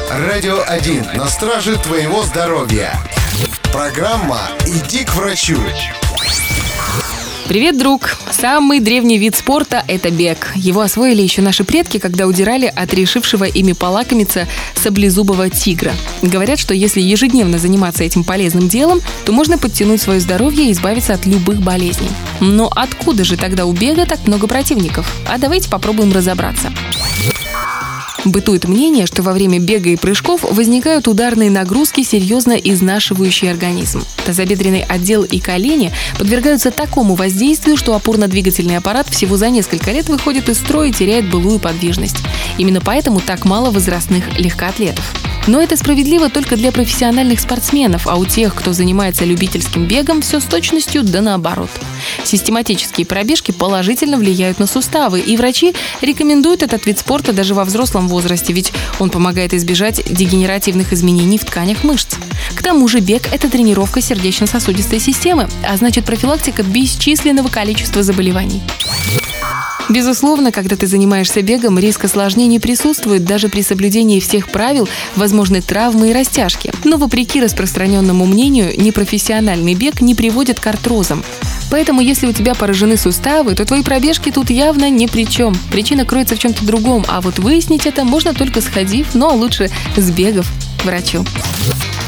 Радио 1 на страже твоего здоровья. Программа «Иди к врачу». Привет, друг! Самый древний вид спорта – это бег. Его освоили еще наши предки, когда удирали от решившего ими полакомиться саблезубого тигра. Говорят, что если ежедневно заниматься этим полезным делом, то можно подтянуть свое здоровье и избавиться от любых болезней. Но откуда же тогда у бега так много противников? А давайте попробуем разобраться. Бытует мнение, что во время бега и прыжков возникают ударные нагрузки, серьезно изнашивающие организм. Тазобедренный отдел и колени подвергаются такому воздействию, что опорно-двигательный аппарат всего за несколько лет выходит из строя и теряет былую подвижность. Именно поэтому так мало возрастных легкоатлетов. Но это справедливо только для профессиональных спортсменов, а у тех, кто занимается любительским бегом, все с точностью да наоборот. Систематические пробежки положительно влияют на суставы, и врачи рекомендуют этот вид спорта даже во взрослом возрасте, ведь он помогает избежать дегенеративных изменений в тканях мышц. К тому же бег – это тренировка сердечно-сосудистой системы, а значит профилактика бесчисленного количества заболеваний. Безусловно, когда ты занимаешься бегом, риск осложнений присутствует даже при соблюдении всех правил, возможны травмы и растяжки. Но вопреки распространенному мнению, непрофессиональный бег не приводит к артрозам. Поэтому, если у тебя поражены суставы, то твои пробежки тут явно ни при чем. Причина кроется в чем-то другом, а вот выяснить это можно только сходив, но лучше сбегав к врачу.